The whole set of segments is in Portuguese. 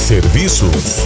Serviços.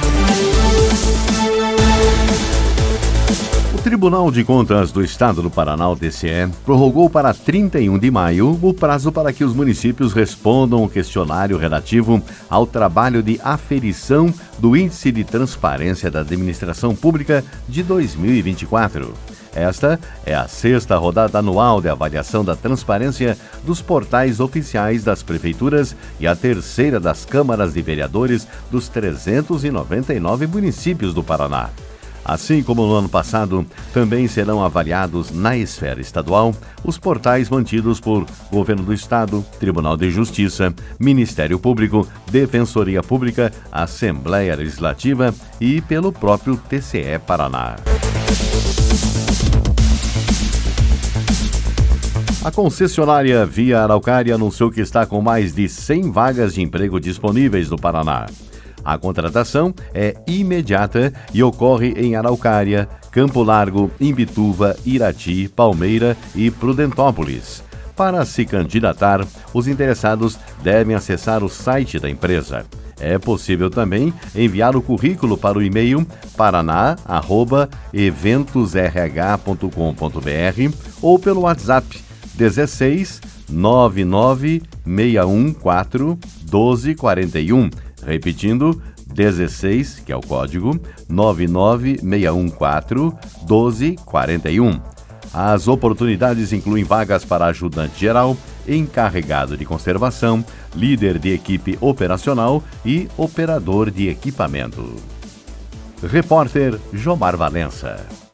O Tribunal de Contas do Estado do Paraná, o TCE, prorrogou para 31 de maio o prazo para que os municípios respondam o questionário relativo ao trabalho de aferição do Índice de Transparência da Administração Pública de 2024. Esta é a 6ª rodada anual de avaliação da transparência dos portais oficiais das prefeituras e a 3ª das câmaras de vereadores dos 399 municípios do Paraná. Assim como no ano passado, também serão avaliados na esfera estadual os portais mantidos por Governo do Estado, Tribunal de Justiça, Ministério Público, Defensoria Pública, Assembleia Legislativa e pelo próprio TCE Paraná. A concessionária Via Araucária anunciou que está com mais de 100 vagas de emprego disponíveis no Paraná. A contratação é imediata e ocorre em Araucária, Campo Largo, Imbituva, Irati, Palmeira e Prudentópolis. Para se candidatar, os interessados devem acessar o site da empresa. É possível também enviar o currículo para o e-mail paraná@eventoSRH.com.br ou pelo WhatsApp 16 99 614 1241. Repetindo, 16, que é o código, 99614 1241. As oportunidades incluem vagas para ajudante geral, encarregado de conservação, líder de equipe operacional e operador de equipamento. Repórter Jomar Valença.